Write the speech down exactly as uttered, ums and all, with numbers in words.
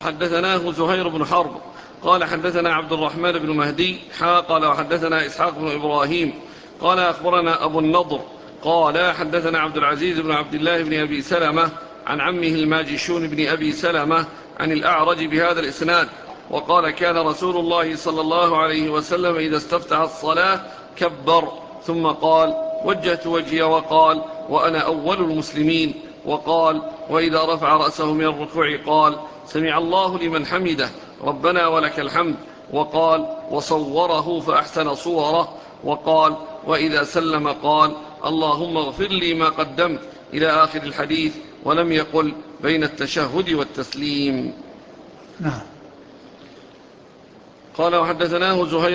حدثناه زهير بن حرب قال حدثنا عبد الرحمن بن مهدي حا قال وحدثنا إسحاق بن إبراهيم قال أخبرنا أبو النضر قال حدثنا عبد العزيز بن عبد الله بن أبي سلمة عن عمه الماجشون بن أبي سلمة عن الأعرج بهذا الإسناد وقال كان رسول الله صلى الله عليه وسلم إذا استفتح الصلاة كبر ثم قال وجهت وجهي وقال وأنا أول المسلمين وقال وإذا رفع رأسه من الركوع قال سمع الله لمن حمده ربنا ولك الحمد وقال وصوره فأحسن صوره وقال وإذا سلم قال اللهم اغفر لي ما قدمت إلى آخر الحديث ولم يقل بين التشهد والتسليم. نعم. قال وحدثناه زهير